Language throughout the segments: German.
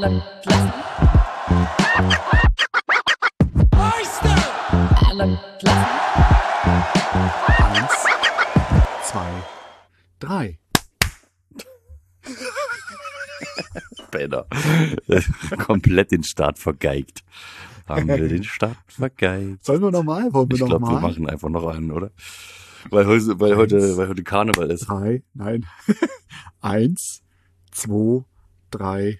Alle Klassen. Meister! Alle Klassen. 1, 2, 3. Penner. Komplett den Start vergeigt. Haben wir den Start vergeigt. Sollen wir nochmal? Wollen wir Ich glaube, wir nochmal? machen einfach noch einen, oder? Weil heute Karneval ist. 3, nein. 1, 2, 3.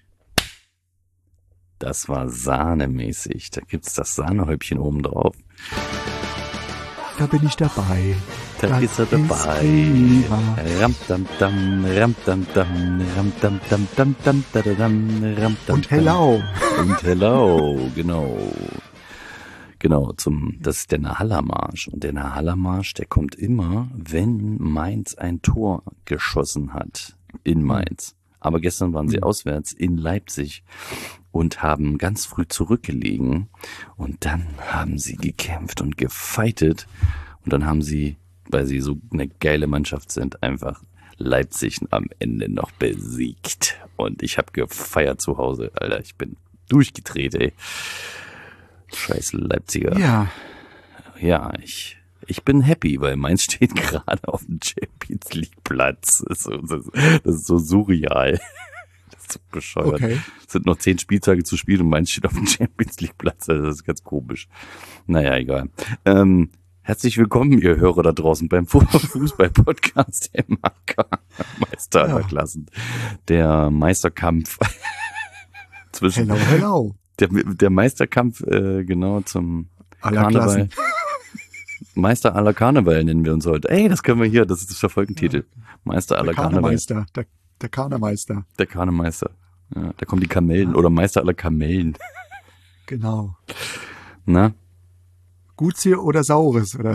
Das war sahnemäßig. Da gibt's das Sahnehäubchen oben drauf. Da bin ich dabei. Da Das ist er dabei. prima. Ramdamdam, ramdamdam, ramdamdam, dadadam, ramdamdam. Und hello. Und hello, genau. Genau, das ist der Nahalla-Marsch. Und der Nahalla-Marsch, der kommt immer, wenn Mainz ein Tor geschossen hat. In Mainz. Aber gestern waren sie auswärts in Leipzig und haben ganz früh zurückgelegen. Und dann haben sie gekämpft und gefeitet. Und dann haben sie, weil sie so eine geile Mannschaft sind, einfach Leipzig am Ende noch besiegt. Und ich habe gefeiert zu Hause, Alter. Ich bin durchgedreht, ey. Scheiß Leipziger. Ja. Ja, ich bin happy, weil Mainz steht gerade auf dem Champions League Platz. Das ist so surreal. Das ist so bescheuert. Okay. Es sind noch 10 Spieltage zu spielen und Mainz steht auf dem Champions League Platz. Also das ist ganz komisch. Naja, egal. Herzlich willkommen, ihr Hörer da draußen beim Fußball-Podcast MAK. Meister aller Klassen. Der Meisterkampf zwischen... Hello. Der Meisterkampf, genau, zum Aller Karneval. Klassen. Meister aller Karneval nennen wir uns heute. Ey, das können wir hier, das ist der Folgentitel. Meister aller Der Karneval. Karnemeister. Der Karnemeister. Der Karnemeister. Ja, da kommen die Kamellen oder Meister aller Kamellen. Genau. Na? Gutsy oder Saures, oder?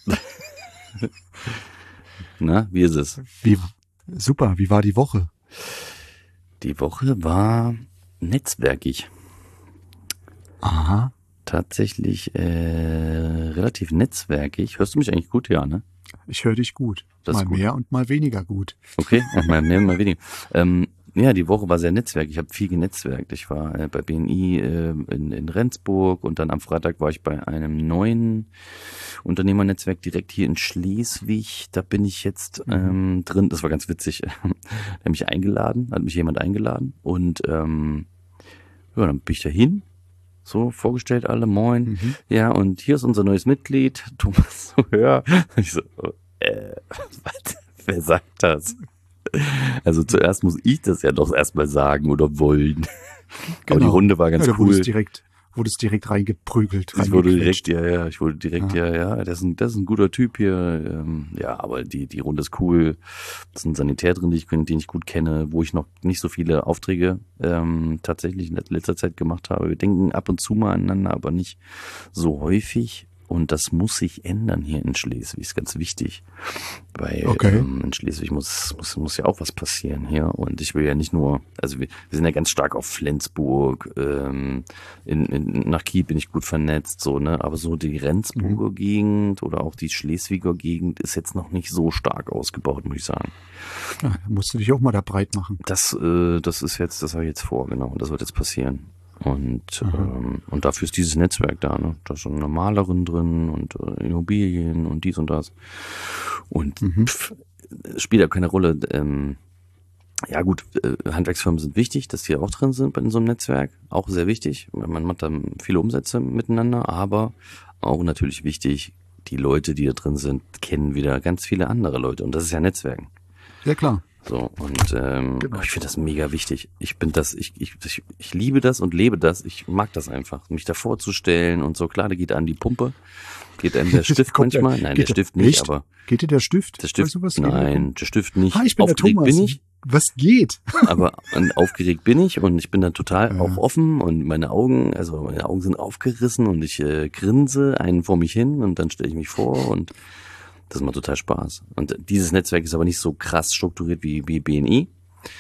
Na, wie ist es? Super, wie war die Woche? Die Woche war netzwerkig. Aha. Tatsächlich relativ netzwerkig. Hörst du mich eigentlich gut? Ja, ne? Ich höre dich gut. Das ist Mal gut. mehr und mal weniger gut. Okay, mal mehr, mal weniger. Ja, die Woche war sehr netzwerkig. Ich habe viel genetzwerkt. Ich war bei BNI in Rendsburg und dann am Freitag war ich bei einem neuen Unternehmernetzwerk direkt hier in Schleswig. Da bin ich jetzt drin. Das war ganz witzig. Hat mich jemand eingeladen und ja, dann bin ich da hin. So, vorgestellt alle, moin. Ja, und hier ist unser neues Mitglied, Thomas Hör. Ich so, was? Wer sagt das? Also zuerst muss ich das ja doch erstmal sagen oder wollen. Aber die Runde war ganz cool. Wurdest direkt reingeprügelt. Ich wurde direkt, ja, das ist ein guter Typ hier. Ja, aber die Runde ist cool. Es ist ein Sanitär drin, den ich gut kenne, wo ich noch nicht so viele Aufträge tatsächlich in letzter Zeit gemacht habe. Wir denken ab und zu mal aneinander, aber nicht so häufig. Und das muss sich ändern hier in Schleswig, ist ganz wichtig. Weil in Schleswig muss ja auch was passieren hier. Und ich will ja nicht nur, also wir sind ja ganz stark auf Flensburg, nach Kiel bin ich gut vernetzt, so, ne? Aber so die Rendsburger Gegend oder auch die Schleswiger Gegend ist jetzt noch nicht so stark ausgebaut, muss ich sagen. Ja, da musst du dich auch mal da breit machen. Das habe ich jetzt vor, genau. Das wird jetzt passieren. Und dafür ist dieses Netzwerk da, ne? Da ist so eine Malerin drin und Immobilien und dies und das. Und spielt ja keine Rolle. Ja gut, Handwerksfirmen sind wichtig, dass die auch drin sind in so einem Netzwerk. Auch sehr wichtig. Man macht da viele Umsätze miteinander, aber auch natürlich wichtig, die Leute, die da drin sind, kennen wieder ganz viele andere Leute. Und das ist ja Netzwerken. Ja, klar. So, und ich finde das mega wichtig. Ich liebe das und lebe das. Ich mag das einfach, mich da vorzustellen und so. Klar, da geht an die Pumpe, geht einem der Stift manchmal. Nein, der Stift nicht, aber... Geht dir der Stift? Der Stift, nein, der Stift nicht. Ich bin der Thomas. Bin ich. Was geht? Aber aufgeregt bin ich und ich bin da total auch offen und meine Augen sind aufgerissen und ich grinse einen vor mich hin und dann stelle ich mich vor und das macht total Spaß. Und dieses Netzwerk ist aber nicht so krass strukturiert wie BNI.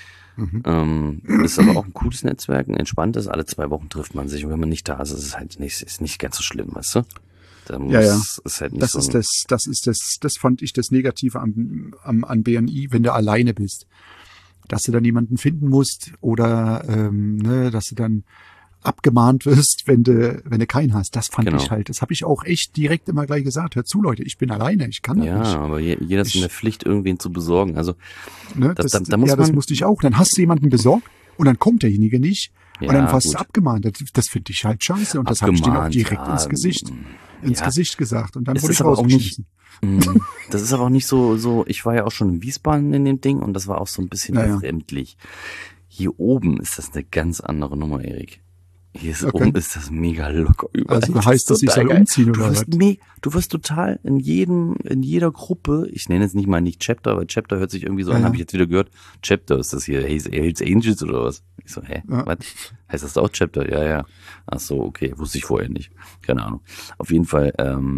Ist aber auch ein cooles Netzwerk, ein entspanntes. Alle 2 Wochen trifft man sich und wenn man nicht da ist, ist es halt nicht ganz so schlimm, weißt du? Ist halt nicht das fand ich das Negative an BNI, wenn du alleine bist. dass du dann jemanden finden musst oder ne, dass du dann abgemahnt wirst, wenn du keinen hast. Das fand Genau. ich halt. Das habe ich auch echt direkt immer gleich gesagt. Hör zu, Leute, ich bin alleine, ich kann das Ja, nicht. aber jeder ist in der Pflicht, irgendwen zu besorgen. Also Ne? das- Das, da muss das man- musste ich auch. Dann hast du jemanden besorgt und dann kommt derjenige nicht Ja, und dann wirst du gut. abgemahnt. Das finde ich halt scheiße und das habe ich denen auch Abgemahnt, direkt ja, ins ja. Gesicht gesagt und dann Es wurde ist ich aber auch rausgeschmissen. Das ist aber auch nicht so, ich war ja auch schon in Wiesbaden in dem Ding und das war auch so ein bisschen Ja, ja. befremdlich. Hier oben ist das eine ganz andere Nummer, Erik. Hier ist Okay. oben ist das mega locker überall. Also heißt das, ich total soll geil. umziehen oder was? Du wirst total in jeder Gruppe, ich nenne jetzt nicht mal nicht Chapter, weil Chapter hört sich irgendwie so an, Ja. habe ich jetzt wieder gehört. Chapter, ist das hier Hells Angels oder was? Ich so, Ja. was? Heißt das auch Chapter? Ja, ja. Ach so, okay, wusste ich vorher nicht. Keine Ahnung. Auf jeden Fall,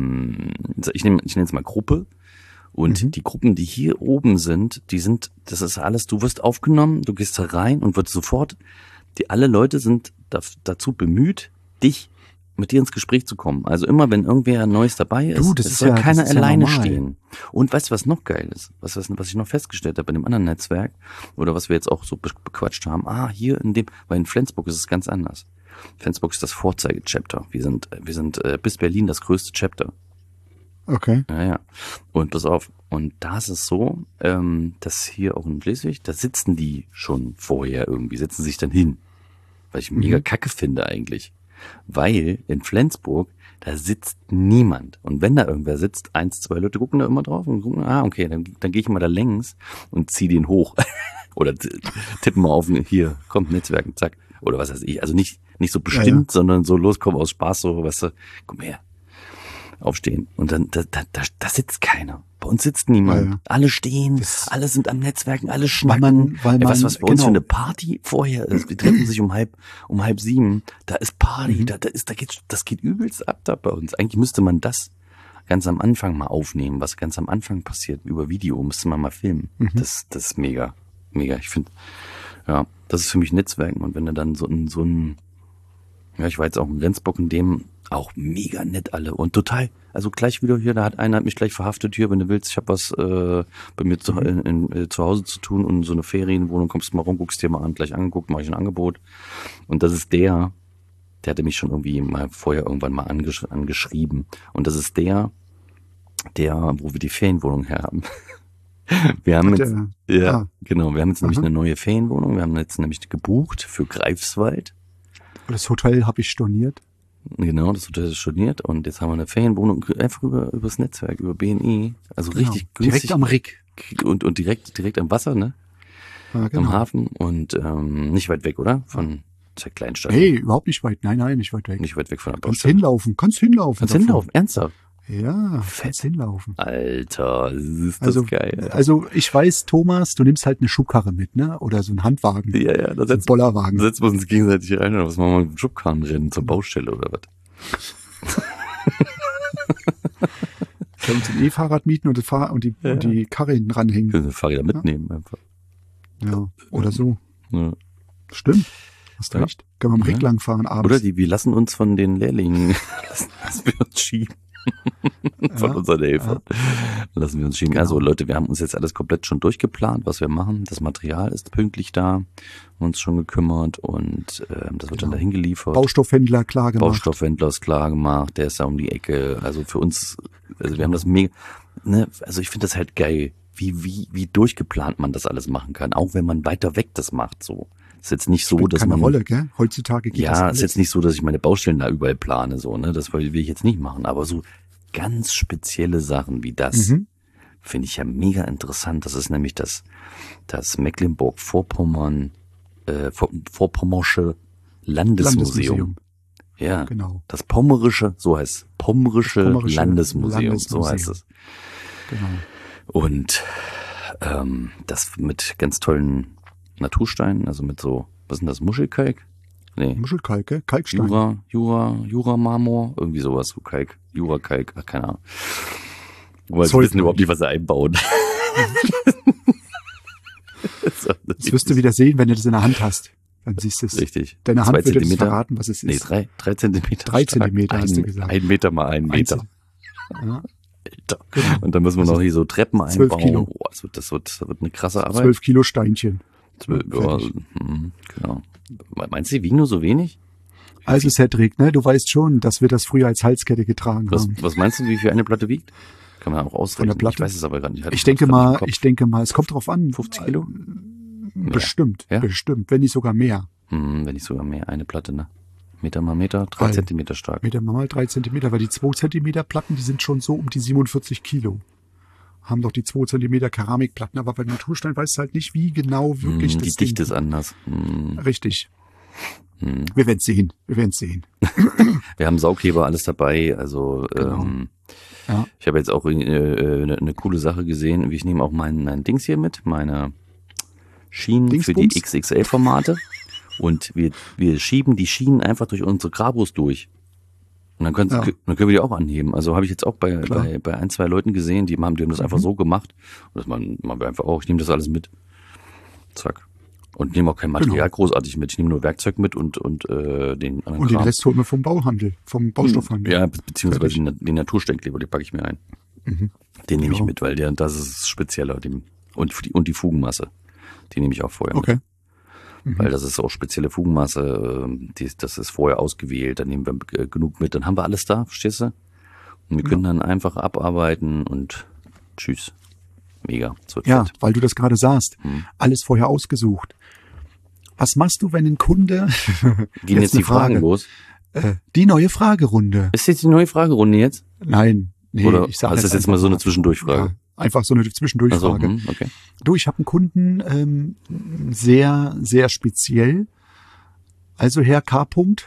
ich nenne jetzt mal Gruppe. Und die Gruppen, die hier oben sind, das ist alles, du wirst aufgenommen, du gehst da rein und wird sofort, alle Leute sind dazu bemüht, dich mit dir ins Gespräch zu kommen. Also immer, wenn irgendwer Neues dabei ist, Du, das es ist soll ja- keiner das ist ja alleine normal. stehen. Und weißt du, was noch geil ist? Was ich noch festgestellt habe bei dem anderen Netzwerk oder was wir jetzt auch so bequatscht haben? Hier weil in Flensburg ist es ganz anders. Flensburg ist das Vorzeige-Chapter. Wir sind bis Berlin das größte Chapter. Okay. Ja. Und pass auf. Und da ist es so, dass hier auch in Schleswig, da sitzen die schon vorher irgendwie, setzen sich dann hin. Was ich mega kacke finde eigentlich. Weil in Flensburg, da sitzt niemand. Und wenn da irgendwer sitzt, 1, 2 Leute gucken da immer drauf und gucken, okay, dann gehe ich mal da längs und zieh den hoch. Oder tippen mal auf, hier, kommt Netzwerken, zack. Oder was weiß ich. Also nicht so bestimmt, sondern so los, komm aus Spaß, so, weißt du, komm her. Aufstehen. Und dann, da sitzt keiner. Bei uns sitzt niemand. Ja, ja. Alle stehen, Das- alle sind am Netzwerken, alle Weil schnacken. man- Weißt du, was bei uns genau. für eine Party vorher ist? Wir treffen sich um halb 7. Da ist Party, das geht übelst ab da bei uns. Eigentlich müsste man das ganz am Anfang mal aufnehmen, was ganz am Anfang passiert. Über Video müsste man mal filmen. Das ist mega. Mega. Ich finde, ja, das ist für mich Netzwerken. Und wenn du dann so ein ja, ich war jetzt auch in Rendsburg, in dem auch mega nett alle und total, also gleich wieder hier, einer hat mich gleich verhaftet hier, wenn du willst, ich habe was bei mir zu Hause zu tun und so eine Ferienwohnung, kommst du mal rum, guckst dir mal an, gleich angeguckt, mache ich ein Angebot und das ist der hatte mich schon irgendwie mal vorher irgendwann mal angeschrieben und das ist der, wo wir die Ferienwohnung her haben. Wir haben jetzt, genau, wir haben jetzt nämlich eine neue Ferienwohnung, wir haben jetzt nämlich gebucht für Greifswald. Das Hotel habe ich storniert. Genau, das Hotel ist storniert und jetzt haben wir eine Ferienwohnung einfach übers Netzwerk, über BNI, also richtig günstig. Direkt am Rick. Und direkt am Wasser, ne? Ja, genau. Am Hafen und nicht weit weg, oder? Von der Kleinstadt. Hey, überhaupt nicht weit. Nein, nicht weit weg. Nicht weit weg von der Kannst Baustelle. hinlaufen. Kannst hinlaufen. Kannst davon. hinlaufen, ernsthaft? Ja, kannst hinlaufen. Alter, ist das geil. Also ich weiß, Thomas, du nimmst halt eine Schubkarre mit, ne? Oder so einen Handwagen. Ja, da So einen setzen Bollerwagen. wir uns gegenseitig rein oder was machen wir mit dem Schubkarrenrennen zur Baustelle oder was? Können uns ein E-Fahrrad mieten und die Karre hinten ranhängen. Können wir Fahrräder mitnehmen einfach. Ja, oder so. Ja. Stimmt. Hast Ja. recht. Können wir am Rick lang fahren abends. Oder wir lassen uns von den Lehrlingen, lassen wir uns schieben. Von unseren Helfern. Lassen wir uns schieben. Genau. Also Leute, wir haben uns jetzt alles komplett schon durchgeplant, was wir machen. Das Material ist pünktlich da, haben uns schon gekümmert und das wird dann dahin geliefert. Baustoffhändler klar gemacht. Baustoffhändler ist klar gemacht, der ist da um die Ecke. Also für uns, also wir haben das mega, ne, also ich finde das halt geil, wie durchgeplant man das alles machen kann, auch wenn man weiter weg das macht, so. Ist jetzt nicht so, Spielt dass keine man Rolle, gell? Heutzutage geht das ja, alles. ist jetzt nicht so, dass ich meine Baustellen da überall plane, so, ne? Das will ich jetzt nicht machen. Aber so ganz spezielle Sachen wie das finde ich ja mega interessant. Das ist nämlich das Mecklenburg-Vorpommern, Vorpommersche Landesmuseum. Ja, Genau. das Pommerische, so heißt es. Pommerische Landesmuseum, so heißt es. Genau. Und das mit ganz tollen Natursteinen, also mit so, was ist denn das, Muschelkalk? Nee. Muschelkalk, gell? Kalkstein. Jura-Marmor, irgendwie sowas, so Kalk, Jura-Kalk, ach, keine Ahnung. Weil sie Zeug wissen überhaupt nicht, was sie einbauen. Das wirst du wieder sehen, wenn du das in der Hand hast. Dann siehst du es. Richtig. Deine 2 Hand wird dir das Zentimeter. verraten, was es Nee, ist. 3 Zentimeter. 3 stark. Zentimeter hast du gesagt. 1 Meter mal 1 Meter. Ja, Alter. genau. Und dann müssen wir noch hier so Treppen 12 einbauen. Kilo. Oh, das wird eine krasse Arbeit. 12 Kilo Steinchen. Fertig. Genau. Meinst du, die wiegen nur so wenig? Also Cedric, ne, du weißt schon, dass wir das früher als Halskette getragen haben. Was meinst du, wie viel eine Platte wiegt? Kann man auch ausrechnen. Von der Platte? Ich weiß es aber gar nicht. Ich denke mal, es kommt drauf an. 50 Kilo? Bestimmt, Ja? bestimmt, wenn nicht sogar mehr. Wenn nicht sogar mehr, eine Platte, ne? Meter mal Meter, 3 Weil- Zentimeter stark. Meter mal 3 Zentimeter, weil die 2 Zentimeter Platten, die sind schon so um die 47 Kilo. Haben doch die 2 Zentimeter Keramikplatten, aber bei Naturstein weißt du halt nicht, wie genau wirklich Die das Dichte Ding. ist anders. Richtig. Wir werden sehen. Wir haben Saugheber, alles dabei. Also Genau. Ja. ich habe jetzt auch eine coole Sache gesehen. Ich nehme auch mein Dings hier mit, meine Schienen für die Dingsbums? XXL-Formate. Und wir schieben die Schienen einfach durch unsere Grabos durch. Und dann können wir die auch anheben. Also habe ich jetzt auch bei ein, zwei Leuten gesehen, die haben das einfach so gemacht. Und das machen wir einfach auch. Ich nehme das alles mit. Zack. Und nehme auch kein Material großartig mit. Ich nehme nur Werkzeug mit und den anderen Und den Kram. Rest holen wir vom Bauhandel, vom Baustoffhandel. Ja, beziehungsweise den Natursteinkleber, den packe ich mir ein. Den nehme ich Ja. mit, weil das ist spezieller. Und die Fugenmasse, die nehme ich auch vorher mit. Okay. Weil das ist auch spezielle Fugenmasse, das ist vorher ausgewählt, dann nehmen wir genug mit, dann haben wir alles da, verstehst du? Und wir können dann einfach abarbeiten und tschüss. Mega. Es wird Ja, fett. weil du das gerade sagst. Alles vorher ausgesucht. Was machst du, wenn ein Kunde... Gehen jetzt die eine Fragen Frage. los? Die neue Fragerunde. Ist jetzt die neue Fragerunde jetzt? Nein. Nee, Oder ich sage ist das jetzt mal so eine Zwischendurchfrage? Ja, einfach so eine Zwischendurchfrage. Also, okay. Du, ich habe einen Kunden sehr, sehr speziell. Also Herr K. Punkt.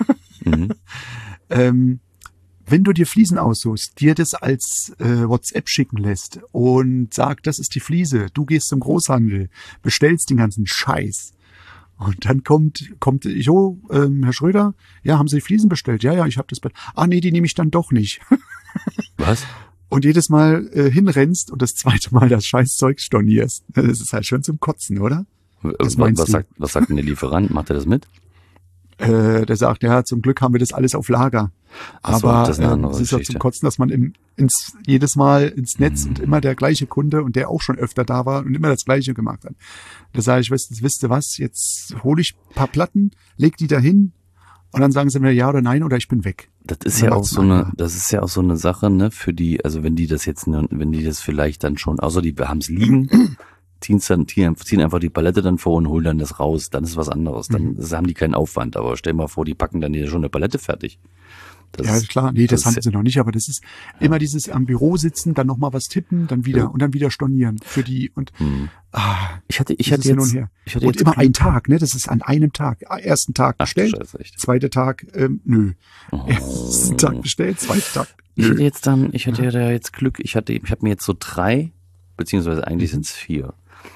Wenn du dir Fliesen aussuchst, dir das als WhatsApp schicken lässt und sagt, das ist die Fliese, du gehst zum Großhandel, bestellst den ganzen Scheiß. Und dann kommt, jo, Herr Schröder, ja, haben Sie die Fliesen bestellt? Ja, ich habe das bestellt. Ah, nee, die nehme ich dann doch nicht. Was? Und jedes Mal hinrennst und das zweite Mal das Scheißzeug stornierst. Das ist halt schon zum Kotzen, oder? Was meinst du? Was sagt denn der Lieferant? Macht er das mit? Der sagt, ja, zum Glück haben wir das alles auf Lager. Ach so, Aber das ist eine andere es ist ja Geschichte. zum Kotzen, dass man jedes Mal ins Netz und immer der gleiche Kunde und der auch schon öfter da war und immer das Gleiche gemacht hat. Da sage ich, wisst ihr was, jetzt hole ich ein paar Platten, leg die da hin und dann sagen sie mir ja oder nein oder ich bin weg. Das ist Dann ja auch macht's so ein eine, anderer. das ist ja auch so eine Sache, ne, für die, also wenn die das vielleicht dann schon, außer die haben es liegen, ziehen einfach die Palette dann vor und holen dann das raus, dann ist was anderes, dann haben die keinen Aufwand, aber stell mal vor, die packen dann hier schon eine Palette fertig. Das Ja, ist- klar, nee, das haben ist sie noch nicht, aber das ist immer dieses am Büro sitzen, dann nochmal was tippen, dann wieder und dann wieder stornieren für die und Ich hatte dieses Hin und jetzt, her. ich hatte Und jetzt immer Glück. ein Tag, ne? Das ist an einem Tag. Ersten Tag Ach du bestellt, Scheiße, echt. zweiter Tag, nö. Ersten Tag bestellt, zweiter Tag. Ich Nö. hatte da jetzt Glück, ich habe mir jetzt so 3, beziehungsweise eigentlich sind es 4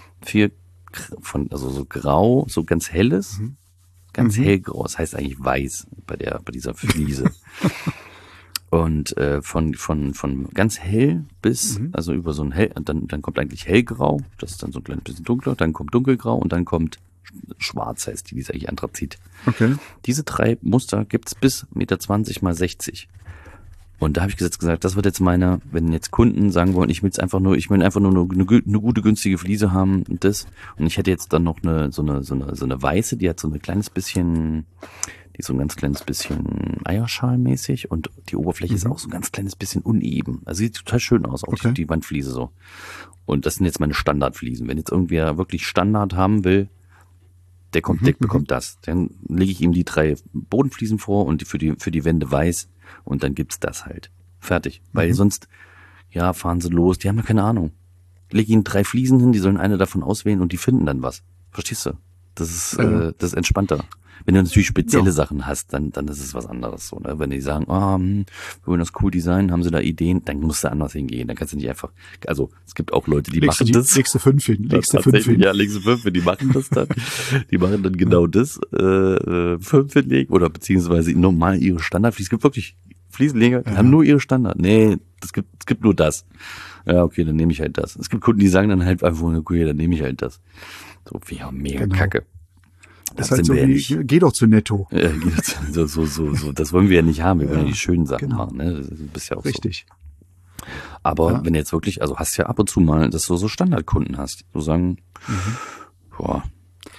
also so grau, so ganz helles, ganz hellgrau, das heißt eigentlich weiß bei dieser Fliese. Und von ganz hell bis, also über so ein hell, dann kommt eigentlich hellgrau, das ist dann so ein kleines bisschen dunkler, dann kommt dunkelgrau und dann kommt schwarz, heißt die ist eigentlich Anthrazit. Okay. Diese 3 Muster gibt's bis 1,20 Meter mal 60. Und da habe ich gesagt, das wird jetzt wenn jetzt Kunden sagen wollen, ich will einfach nur eine gute, günstige Fliese haben und das. Und ich hätte jetzt dann noch so eine weiße, die hat so ein kleines bisschen, die ist so ein ganz kleines bisschen Eierschalmäßig und die Oberfläche ist auch so ein ganz kleines bisschen uneben. Also sieht total schön aus, auch Okay. die Wandfliese so. Und das sind jetzt meine Standardfliesen. Wenn jetzt irgendwer wirklich Standard haben will, der bekommt das. Dann lege ich ihm die 3 Bodenfliesen vor und für die Wände weiß und dann gibt's das halt. Fertig. Weil sonst, ja, fahren sie los, die haben ja keine Ahnung. Leg ihnen 3 Fliesen hin, die sollen eine davon auswählen und die finden dann was. Verstehst du? Das ist entspannter. Wenn du natürlich spezielle Sachen hast, dann ist es was anderes. So, ne? Wenn die sagen, wir wollen das cool designen, haben sie da Ideen, dann musst du anders hingehen. Dann kannst du nicht einfach, also es gibt auch Leute, die machen das. Legst du 5 hin, legst du 5 Tatsächlich, hin. ja, legst du 5 hin, die machen das dann. Die machen dann genau das, 5 hinlegen oder beziehungsweise normal ihre Standardfliesen. Es gibt wirklich Fliesenleger, die haben nur ihre Standard. Nee, es gibt nur das. Ja, okay, dann nehme ich halt das. Es gibt Kunden, die sagen dann halt einfach, okay, dann nehme ich halt das. So, ja, mega Genau. Kacke. Das ist halt so wie, geh doch zu Netto. So, das wollen wir ja nicht haben. Wir wollen ja die schönen Sachen genau. machen. Ne? Das ist ja auch Richtig. so. Aber wenn jetzt wirklich, also hast ja ab und zu mal, dass du so Standardkunden hast. So sagen, boah,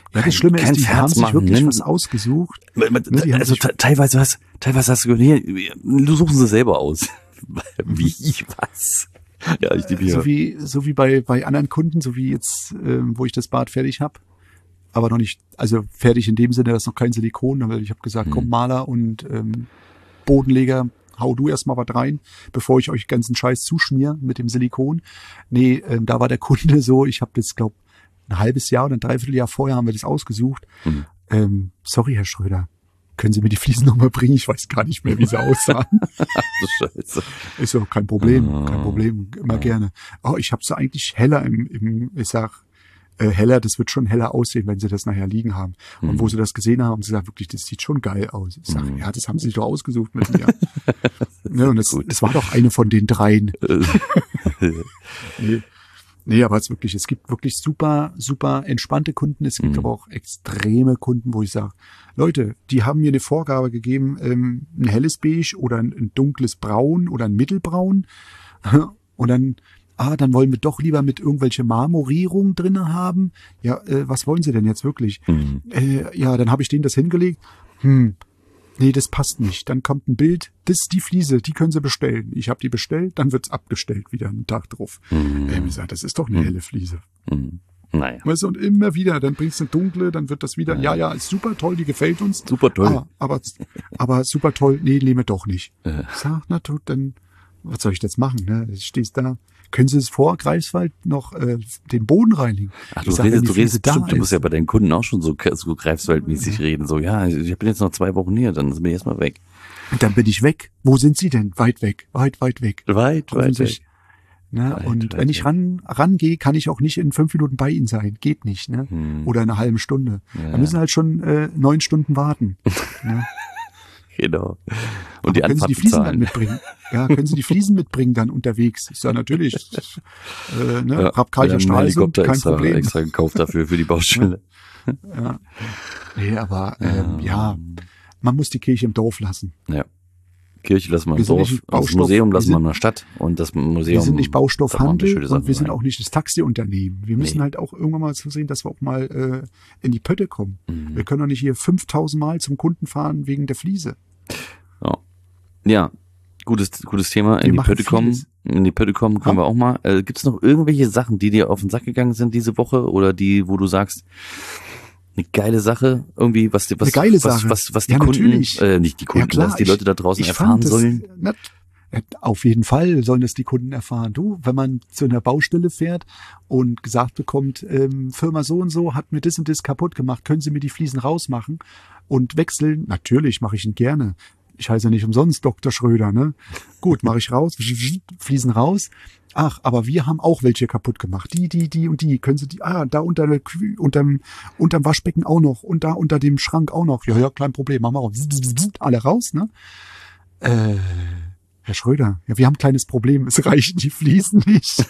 Ja, das Schlimme kein ist, die haben Scherz sich machen, wirklich ne? was ausgesucht. Die haben Also sich- teilweise hast du gehört, hier, du suchst sie selber aus. Wie, was? Ja, ich liebe So wie bei anderen Kunden, so wie jetzt, wo ich das Bad fertig habe, aber noch nicht, also fertig in dem Sinne, dass noch kein Silikon, weil ich habe gesagt, komm, Maler und Bodenleger, hau du erstmal was rein, bevor ich euch ganzen Scheiß zuschmier mit dem Silikon. Nee, da war der Kunde so, ich habe das, glaube ein halbes Jahr oder ein Dreivierteljahr vorher haben wir das ausgesucht. Sorry, Herr Schröder, können Sie mir die Fliesen nochmal bringen? Ich weiß gar nicht mehr, wie sie aussahen. Scheiße. Ist so, kein Problem, immer gerne. Oh, ich habe sie eigentlich heller ich sag, heller, das wird schon heller aussehen, wenn sie das nachher liegen haben. Und wo sie das gesehen haben, sie sagen wirklich, das sieht schon geil aus. Ich sage, ja, das haben sie sich doch ausgesucht mit mir. Ne, und das war doch eine von den dreien. Nee, aber es gibt wirklich super, super entspannte Kunden. Es gibt aber auch extreme Kunden, wo ich sage, Leute, die haben mir eine Vorgabe gegeben, ein helles Beige oder ein dunkles Braun oder ein Mittelbraun. Und dann wollen wir doch lieber mit irgendwelche Marmorierung drinne haben. Ja, was wollen Sie denn jetzt wirklich? Ja, dann habe ich denen das hingelegt. Nee, das passt nicht. Dann kommt ein Bild, das ist die Fliese, die können Sie bestellen. Ich habe die bestellt, dann wird's abgestellt wieder einen Tag drauf. Ich sag, das ist doch eine helle Fliese. Naja. Weißt du, und immer wieder, dann bringst du eine dunkle, dann wird das wieder, ja, ist super toll, die gefällt uns. Super toll. Aber super toll, nee, nehmen wir doch nicht. Ich sag, na gut, dann, was soll ich jetzt machen? Ne? Du stehst da. Können Sie es vor Greifswald noch den Boden reinigen? Ach, du redest bestimmt, du musst ja bei deinen Kunden auch schon so Greifswaldmäßig reden. So, ja, ich bin jetzt noch 2 Wochen hier, dann bin ich erstmal weg. Und dann bin ich weg. Wo sind Sie denn? Weit weg. Weit weg. Weit weg. Ne? Und wenn ich rangehe, kann ich auch nicht in 5 Minuten bei Ihnen sein. Geht nicht. Ne? Oder in einer halben Stunde. Ja. Da müssen halt schon 9 Stunden warten. Ne? Genau. Und die können Sie Anfahrt die Fliesen dann bezahlen. mitbringen? Ja, können Sie die Fliesen mitbringen dann unterwegs? Ich sage natürlich, Rabkaicher Stralsund, kein Problem. Extra gekauft dafür, für die Baustelle. Ja. Nee, aber man muss die Kirche im Dorf lassen. Ja. Kirche lassen wir im Wir sind Dorf, nicht das Baustoff, Museum lassen wir wir in der Stadt und das Museum. Wir sind nicht Baustoffhandel schöne Sachen und wir sind rein. auch nicht das Taxiunternehmen. Wir müssen halt auch irgendwann mal so sehen, dass wir auch mal in die Pötte kommen. Wir können doch nicht hier 5000 Mal zum Kunden fahren wegen der Fliese. Ja, gutes Thema. In die Pötte kommen können wir auch mal. Gibt es noch irgendwelche Sachen, die dir auf den Sack gegangen sind diese Woche oder die, wo du sagst, eine geile Sache, irgendwie, was die Eine geile Sache. Was die Ja, Kunden, natürlich. nicht die Kunden, Ja, klar, was die Leute da draußen ich erfahren fand das, sollen. Auf jeden Fall sollen das die Kunden erfahren. Du, wenn man zu einer Baustelle fährt und gesagt bekommt, Firma so und so hat mir das und das kaputt gemacht, können Sie mir die Fliesen rausmachen und wechseln? Natürlich, mache ich ihn gerne. Ich heiße ja nicht umsonst Dr. Schröder, ne? Gut, mache ich raus, Fliesen raus. Ach, aber wir haben auch welche kaputt gemacht. Die und die. Können Sie die, da unterm Waschbecken auch noch und da unter dem Schrank auch noch. Ja, kein Problem, machen wir auch. Alle raus, ne? Herr Schröder, ja, wir haben ein kleines Problem. Es reichen die Fliesen nicht.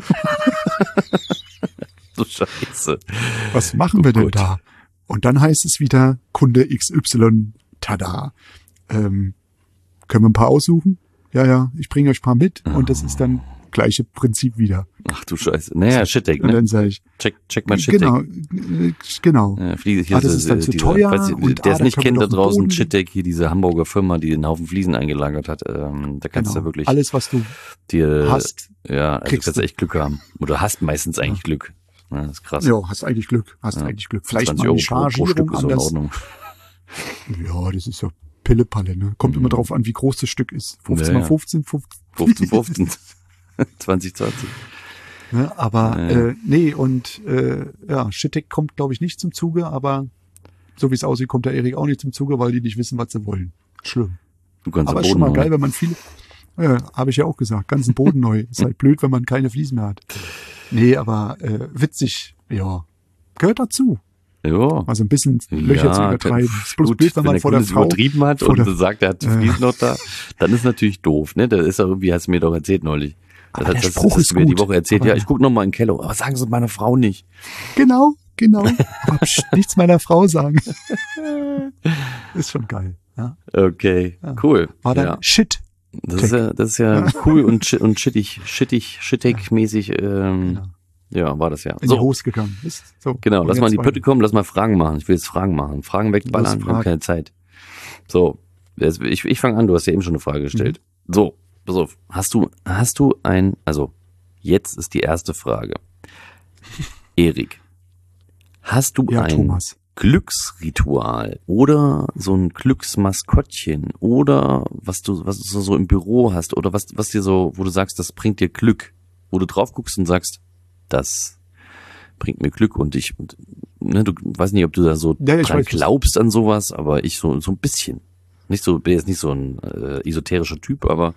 So scheiße. Was machen wir denn Gut. da? Und dann heißt es wieder, Kunde XY, tada. Können wir ein paar aussuchen? Ja, ich bringe euch ein paar mit. Und das ist dann gleiche Prinzip wieder. Ach du Scheiße. Naja, Shitdeck, Und ne? dann sage ich, Check mal Shitdeck. genau. Ja, Fliese, hier Das ist dann zu teuer. Falls Und, der es da nicht können kennt wir da doch einen draußen, Boden- Shitdeck, hier diese Hamburger Firma, die einen Haufen Fliesen eingelagert hat, da kannst Genau. du wirklich Alles, was du dir, hast, ja, also kriegst kannst du. echt Glück haben. Oder hast meistens eigentlich Glück. Ja, das ist krass. Ja, hast eigentlich Glück. Vielleicht 20 mal eine Euro pro Stück Chargierung ist so in anders. Ordnung. Ja, das ist ja Pillepalle, ne? Kommt immer drauf an, wie groß das Stück ist. 15 mal 15. 15. 2020. Ne? Aber nee, und Shitdeck kommt, glaube ich, nicht zum Zuge, aber so wie es aussieht, kommt der Erik auch nicht zum Zuge, weil die nicht wissen, was sie wollen. Schlimm. Du kannst Aber am ist schon Boden mal geil, hauen. wenn man viele, habe ich ja auch gesagt, ganzen Boden neu. Ist halt blöd, wenn man keine Fliesen mehr hat. Nee, aber witzig, ja, gehört dazu. Ja. Also ein bisschen Löcher zu übertreiben. Ist bloß Gut, blöd, wenn man der vor der Kunde es Frau übertrieben hat vor und der- sagt, er hat die Fliesen noch da, dann ist natürlich doof, ne? Das ist ja irgendwie, hast du mir doch erzählt neulich. Aber der Das Spruch hast ist du mir die gut. Woche erzählt, Aber- ja, ich guck noch mal in den Keller. Aber sagen Sie meiner Frau nicht. Genau. Aber pst, nichts meiner Frau sagen. Ist schon geil. Ja. Okay, cool. War dann ja. Shit. Das ist ja cool und shittig-mäßig. Genau. Ja, war das ja. in die Hose gegangen ist. So, Genau, und lass mal in jetzt die Pötte kommen, lass mal Fragen machen. Ich will jetzt Fragen machen. Fragen wegballern, Los, wir haben keine Zeit. So, ich fange an, du hast ja eben schon eine Frage gestellt. So, pass auf, hast du also jetzt ist die erste Frage. Erik, hast du Ja, ein Thomas. Glücksritual oder so ein Glücksmaskottchen oder was du so im Büro hast oder was dir so, wo du sagst, das bringt dir Glück, wo du drauf guckst und sagst, das bringt mir Glück und du weiß nicht, ob du da so Ja, ich dran weiß, glaubst an sowas, aber ich so ein bisschen. Bin jetzt nicht so ein esoterischer Typ, aber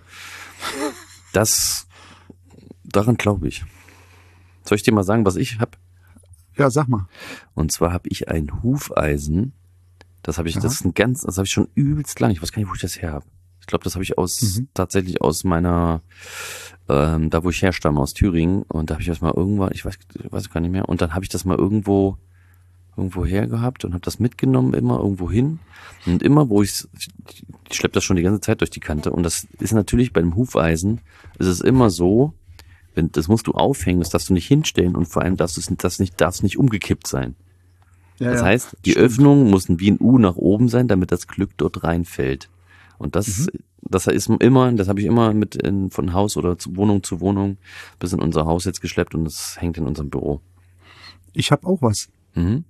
daran glaube ich. Soll ich dir mal sagen, was ich habe? Ja, sag mal. Und zwar habe ich ein Hufeisen. Das habe ich, Ja. das habe ich schon übelst lang. Ich weiß gar nicht, wo ich das her habe. Ich glaube, das habe ich tatsächlich aus meiner, da wo ich herstamme, aus Thüringen. Und da habe ich das mal irgendwann, ich weiß gar nicht mehr. Und dann habe ich das mal irgendwo her gehabt und habe das mitgenommen, immer irgendwo hin. Und immer, ich schleppe das schon die ganze Zeit durch die Kante. Und das ist natürlich bei dem Hufeisen, ist es immer so, das musst du aufhängen, das darfst du nicht hinstellen und vor allem darf es nicht umgekippt sein. Ja, Das ja. heißt, die Stimmt. Öffnung muss wie ein U nach oben sein, damit das Glück dort reinfällt. Und das ist immer, das habe ich immer von Haus oder Wohnung zu Wohnung bis in unser Haus jetzt geschleppt und das hängt in unserem Büro. Ich habe auch was. Mhm.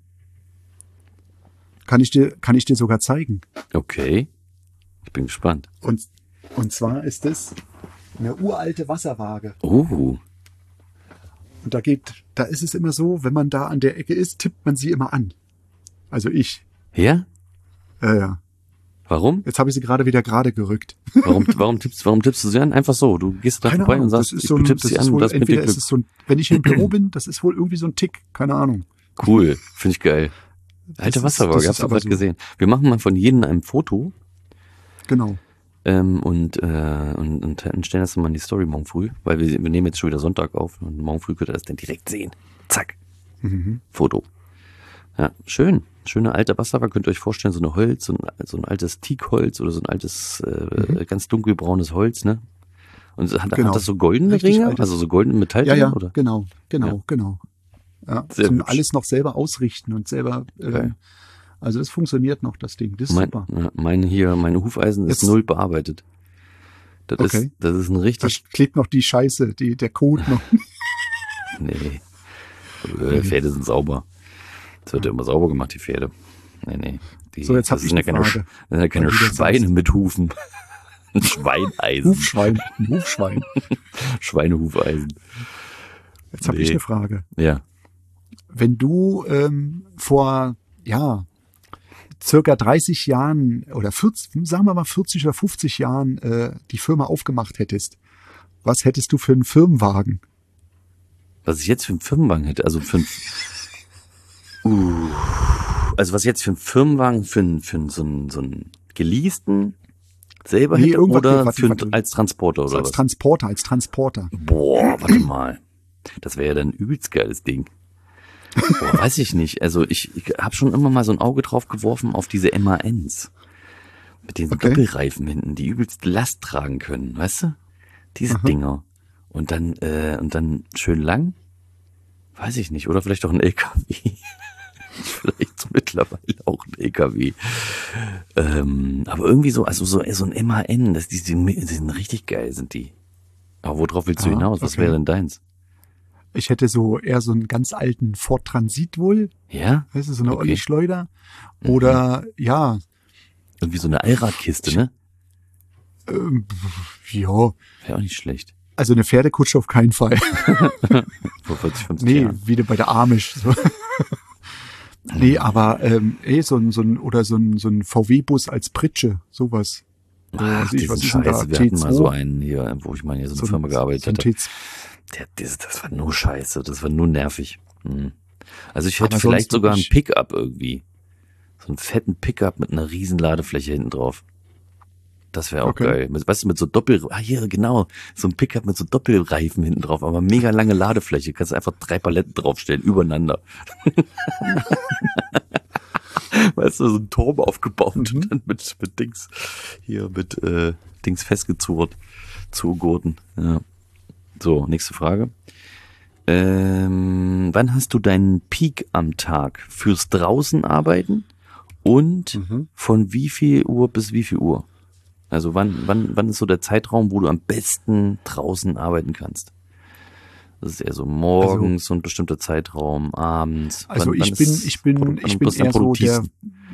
Kann ich dir sogar zeigen. Okay. Ich bin gespannt. Und zwar ist es eine uralte Wasserwaage. Oh. Und da ist es immer so, wenn man da an der Ecke ist, tippt man sie immer an. Also ich. Ja? Ja. Warum? Jetzt habe ich sie gerade wieder gerade gerückt. Warum tippst du sie an? Einfach so. Du gehst da Keine vorbei Ahnung, und sagst, das ist du tippst das sie ist an und wohl, das mit dir entweder ist Glück. es so ein, wenn ich hier im Büro bin, das ist wohl irgendwie so ein Tick. Keine Ahnung. Cool. Finde ich geil. Alte Das Wasserwaage, ist hast du aber gerade so. gesehen. Wir machen mal von jedem ein Foto Genau. und stellen das mal in die Story morgen früh, weil wir nehmen jetzt schon wieder Sonntag auf und morgen früh könnt ihr das dann direkt sehen. Zack. Foto. Ja, schön. Schöne alte Wasserwaage. Könnt ihr euch vorstellen, so eine Holz, so ein altes Teakholz oder so ein altes, ganz dunkelbraunes Holz, ne? Und hat Genau. das so goldene Richtig Ringe? altes. Also so goldene Metall Ja, ja, oder? genau. Ja. Ja, Sehr zum hübsch. alles noch selber ausrichten und selber, Geil. also es funktioniert noch, das Ding. Das ist super. Meine Hufeisen ist Jetzt- null bearbeitet. Das Okay. ist ein Da richtig, klebt noch die Scheiße, der Code noch. nee. Pferde sind sauber. Das wird ja immer sauber gemacht, die Pferde. Nee. So, jetzt hab das ich sind ja eine keine, Frage. das sind ja keine Weil du das Schweine sagst. mit Hufen. Ein Schweineisen. Ein Hufschwein. Schweinehufeisen. Jetzt habe ich eine Frage. Ja. Wenn du vor, circa 30 Jahren oder 40, sagen wir mal 40 oder 50 Jahren die Firma aufgemacht hättest, was hättest du für einen Firmenwagen? Was ich jetzt für einen Firmenwagen hätte, also was ich jetzt für einen Firmenwagen, für so einen geleasten selber Nee, hätte irgendwas- oder warte. als Transporter oder Als was? Transporter. Boah, warte mal. Das wäre ja dann ein übelst geiles Ding. Boah, weiß ich nicht. Also ich habe schon immer mal so ein Auge drauf geworfen auf diese MANs. Mit den Okay. Doppelreifen hinten, die übelst Last tragen können, weißt du? Diese Dinger. Und dann schön lang? Weiß ich nicht. Oder vielleicht auch ein LKW. Vielleicht mittlerweile auch ein LKW. Aber irgendwie so, also so ein MAN, die sind richtig geil, sind die. Aber worauf willst du Ah, hinaus? Was okay. wäre denn deins? Ich hätte so eher so einen ganz alten Ford Transit wohl, Ja? weißt du, so eine Okay. Olli-Schleuder. Oder, Irgendwie so eine Allradkiste, ne? ja, Wäre auch nicht schlecht. also eine Pferdekutsche auf keinen Fall. Vor 40, 50 Nee, Jahren. wieder bei der Amish. So. Nee, aber so ein VW-Bus als Pritsche, sowas. Ach, was ist diesen denn da? Scheiße. Wir hatten mal T2? so einen hier, wo ich mal hier so eine Firma gearbeitet so ein hatte. T2. Das war nur Scheiße. Das war nur nervig. Also ich hätte Aber vielleicht sonst sogar einen wirklich- Pickup irgendwie. So einen fetten Pickup mit einer riesen Ladefläche hinten drauf. Das wäre auch Okay. geil. Weißt du, mit so hier, genau. So ein Pickup mit so Doppelreifen hinten drauf, aber mega lange Ladefläche. Kannst du einfach 3 Paletten draufstellen, übereinander. Weißt du, so ein Turm aufgebaut und dann mit Dings, Dings festgezurrt, zugurten. Ja. So, nächste Frage. Wann hast du deinen Peak am Tag? Fürs draußen arbeiten und von wie viel Uhr bis wie viel Uhr? Also wann ist so der Zeitraum, wo du am besten draußen arbeiten kannst? Das ist eher so morgens so ein bestimmter Zeitraum, abends. Also ich bin eher so der,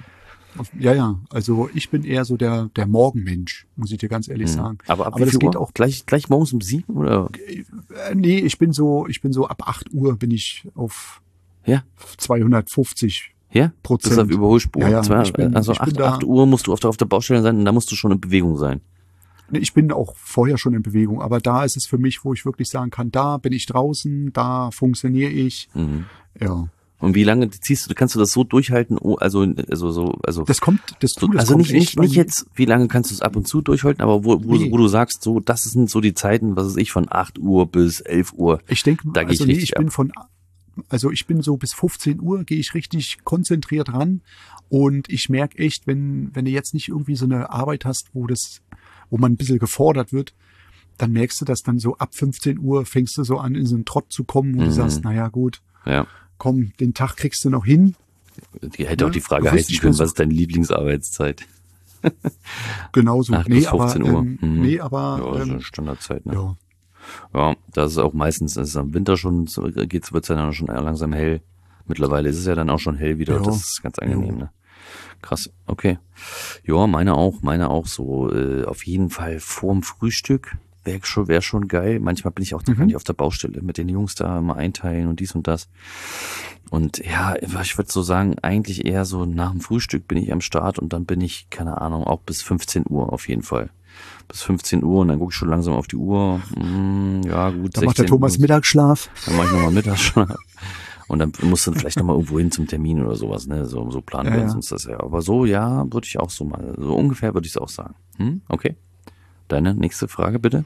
also ich bin eher so der Morgenmensch, muss ich dir ganz ehrlich sagen. Aber ab Aber wie das viel geht Uhr? auch, Gleich morgens um 7 oder? nee, ich bin so ab 8 Uhr bin ich auf Ja, 250 ja. Bis auf Überholspur. Ja, Also 8 Uhr musst du auf der Baustelle sein und da musst du schon in Bewegung sein. Ich bin auch vorher schon in Bewegung, aber da ist es für mich, wo ich wirklich sagen kann, da bin ich draußen, da funktioniere ich. Ja. Und wie lange kannst du das so durchhalten? Also Das kommt nicht jetzt, wie lange kannst du es ab und zu durchhalten, aber wo du sagst, so, das sind so die Zeiten, was weiß ich, von 8 Uhr bis 11 Uhr. Ich denke, da gehe ich richtig ab. Ich bin so bis 15 Uhr gehe ich richtig konzentriert ran und ich merke echt, wenn du jetzt nicht irgendwie so eine Arbeit hast, wo man ein bisschen gefordert wird, dann merkst du, dass dann so ab 15 Uhr fängst du so an, in so einen Trott zu kommen, wo du sagst, naja gut, komm, den Tag kriegst du noch hin. Die hätte auch die Frage heißen können, was ist deine Lieblingsarbeitszeit? Genauso. 8 bis 15 Uhr. Ja, so Standardzeit, ne? ja. Ja, das ist auch meistens, es ist am Winter schon, wird's ja dann schon langsam hell. Mittlerweile ist es ja dann auch schon hell wieder. Ja. Das ist ganz angenehm, ne? Krass, okay. Ja, meine auch so, auf jeden Fall vorm Frühstück wäre schon geil. Manchmal bin ich auch gar nicht auf der Baustelle mit den Jungs da mal einteilen und dies und das. Und ja, ich würde so sagen, eigentlich eher so nach dem Frühstück bin ich am Start und dann bin ich, keine Ahnung, auch bis 15 Uhr auf jeden Fall. Bis 15 Uhr und dann gucke ich schon langsam auf die Uhr. Ja, gut. Dann macht der Thomas Mittagsschlaf. Dann mache ich nochmal Mittagsschlaf. Und dann musst du vielleicht nochmal irgendwo hin zum Termin oder sowas, ne? So planen wir uns das ja. Aber so, ja, würde ich auch so mal, so ungefähr würde ich es auch sagen. Okay. Deine nächste Frage, bitte?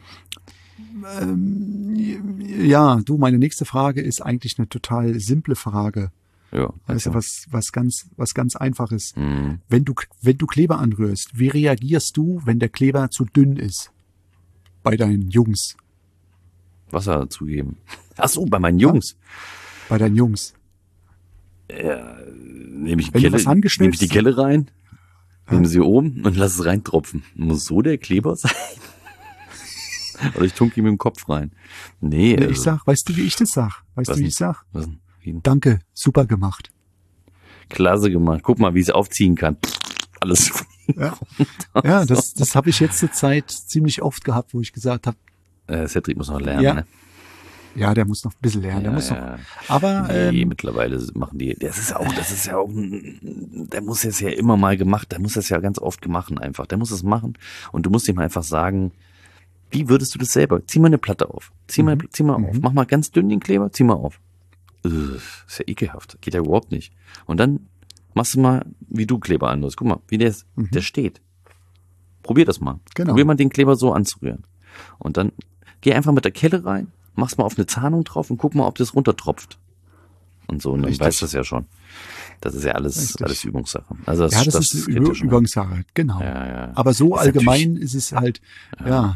Ja, meine nächste Frage ist eigentlich eine total simple Frage. Ja. Also was ganz Einfaches. Wenn du Kleber anrührst, wie reagierst du, wenn der Kleber zu dünn ist? Bei deinen Jungs. Wasser dazugeben. Ach so, bei meinen Jungs. Bei deinen Jungs. Ja, nehme ich die Kelle rein, nehme sie oben und lass es reintropfen. Muss so der Kleber sein? Oder ich tunke ihm im Kopf rein. Nee. Ich sag, weißt du, wie ich das sag? Weißt du, wie ich sag? Was denn? Danke, super gemacht. Klasse gemacht. Guck mal, wie ich es aufziehen kann. Alles. Ja, das habe ich jetzt zur Zeit ziemlich oft gehabt, wo ich gesagt habe. Cedric muss noch lernen, ne? Ja, der muss noch ein bisschen lernen. Aber mittlerweile machen die. Das ist ja auch. Der muss es ja immer mal gemacht. Der muss das ja ganz oft machen einfach. Der muss es machen und du musst ihm einfach sagen, wie würdest du das selber? Zieh mal eine Platte auf. Zieh mal auf. Mach mal ganz dünn den Kleber. Zieh mal auf. Ist ja ekelhaft. Geht ja überhaupt nicht. Und dann machst du mal, wie du Kleber anrührst. Guck mal, wie der steht. Probier das mal. Genau. Probier mal den Kleber so anzurühren. Und dann geh einfach mit der Kelle rein, mach's mal auf eine Zahnung drauf und guck mal, ob das runtertropft. Und so, und dann weißt du das ja schon. Das ist ja alles Übungssache. Also das ist Übungssache, genau. Ja. Aber so allgemein ist es halt, ja.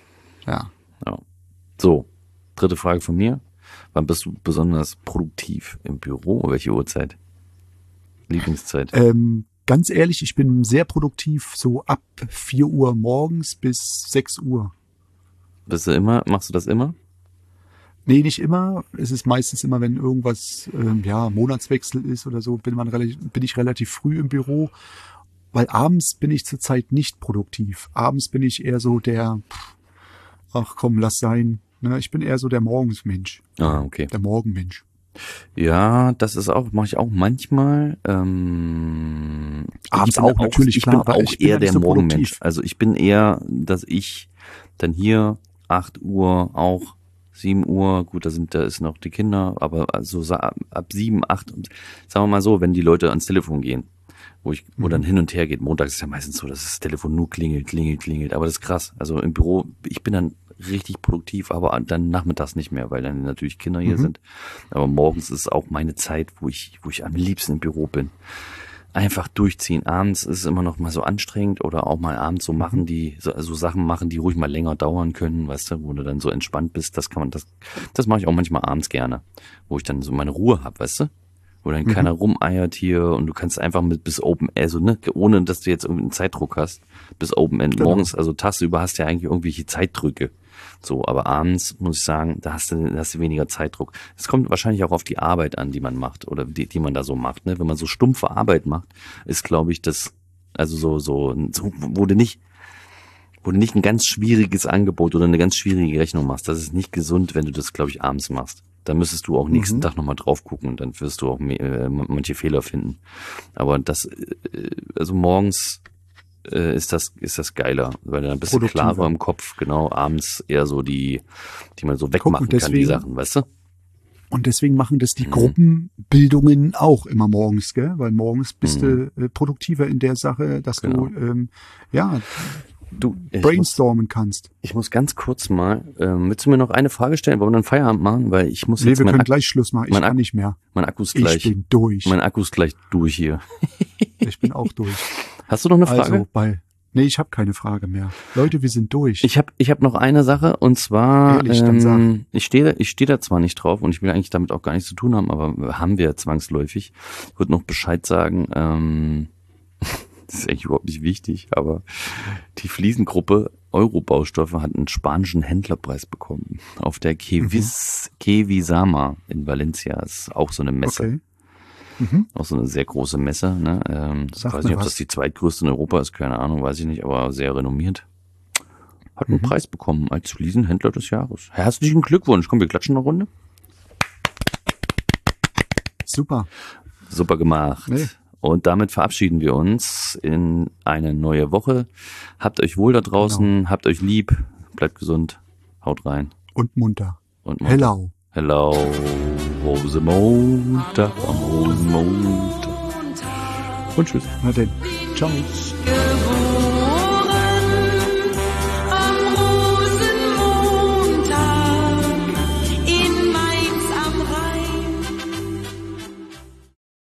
So, dritte Frage von mir. Wann bist du besonders produktiv im Büro? Welche Uhrzeit? Lieblingszeit? Ganz ehrlich, ich bin sehr produktiv, so ab 4 Uhr morgens bis 6 Uhr. Machst du das immer? Nee, nicht immer. Es ist meistens immer, wenn irgendwas, Monatswechsel ist oder so, bin ich relativ früh im Büro, weil abends bin ich zurzeit nicht produktiv. Abends bin ich eher so der, ach komm, lass sein. Ne, ich bin eher so der Morgensmensch. Ah, okay. Der Morgenmensch. Ja, mache ich auch manchmal. Abends auch natürlich, ich klar, bin auch eher der Morgenmensch. Also ich bin eher, dass ich dann hier 8 Uhr, auch 7 Uhr, gut, da ist noch die Kinder, aber also ab 7, 8, sagen wir mal so, wenn die Leute ans Telefon gehen, wo dann hin und her geht. Montags ist ja meistens so, dass das Telefon nur klingelt, aber das ist krass. Also im Büro, ich bin dann richtig produktiv, aber dann nachmittags nicht mehr, weil dann natürlich Kinder hier sind. Aber morgens ist auch meine Zeit, wo ich am liebsten im Büro bin. einfach durchziehen. Abends ist es immer noch mal so anstrengend oder auch mal abends so machen, so Sachen machen, die ruhig mal länger dauern können, weißt du, wo du dann so entspannt bist. Das mache ich auch manchmal abends gerne, wo ich dann so meine Ruhe hab, weißt du? Wo dann keiner rumeiert hier und du kannst einfach bis Open End, also ne, ohne dass du jetzt irgendeinen Zeitdruck hast, bis Open End. Genau. Morgens, also tagsüber hast du ja eigentlich irgendwelche Zeitdrücke. So, aber abends muss ich sagen, da hast du weniger Zeitdruck. Es kommt wahrscheinlich auch auf die Arbeit an, die man macht oder die man da so macht. Ne? Wenn man so stumpfe Arbeit macht, ist, glaube ich, das, also so wo du nicht ein ganz schwieriges Angebot oder eine ganz schwierige Rechnung machst. Das ist nicht gesund, wenn du das, glaube ich, abends machst. Da müsstest du auch nächsten Tag nochmal drauf gucken und dann wirst du auch manche Fehler finden. Aber das, also morgens ist das geiler, weil dann ein bisschen klarer im Kopf, genau, abends eher so die man so wegmachen kann, die Sachen, weißt du? Und deswegen machen das die Gruppenbildungen auch immer morgens, gell? Weil morgens bist du produktiver in der Sache, dass du brainstormen kannst. Ich muss ganz kurz mal, willst du mir noch eine Frage stellen? Wollen wir dann Feierabend machen? Weil ich muss jetzt wir können gleich Schluss machen. Ich kann nicht mehr. Mein Akku ist gleich. Ich bin durch. Mein Akku ist gleich durch hier. Ich bin auch durch. Hast du noch eine Frage? Nee, ich habe keine Frage mehr. Leute, wir sind durch. Ich hab noch eine Sache und zwar, ehrlich, dann sag. ich stehe da zwar nicht drauf und ich will eigentlich damit auch gar nichts zu tun haben, aber haben wir zwangsläufig. Ich würde noch Bescheid sagen, das ist eigentlich überhaupt nicht wichtig, aber die Fliesengruppe Eurobaustoffe hat einen spanischen Händlerpreis bekommen auf der Kevisama in Valencia. Das ist auch so eine Messe. Okay. Auch so eine sehr große Messe. Ne? Ich weiß nicht, ob das die zweitgrößte in Europa ist, keine Ahnung, weiß ich nicht, aber sehr renommiert. Hat einen Preis bekommen als Fliesenhändler des Jahres. Herzlichen Glückwunsch. Komm, wir klatschen eine Runde. Super. Super gemacht. Nee. Und damit verabschieden wir uns in eine neue Woche. Habt euch wohl da draußen, habt euch lieb, bleibt gesund, haut rein. Und munter. Hello. Hello, Rosemontag am Rosenmontag. Und tschüss. Na denn. Ciao.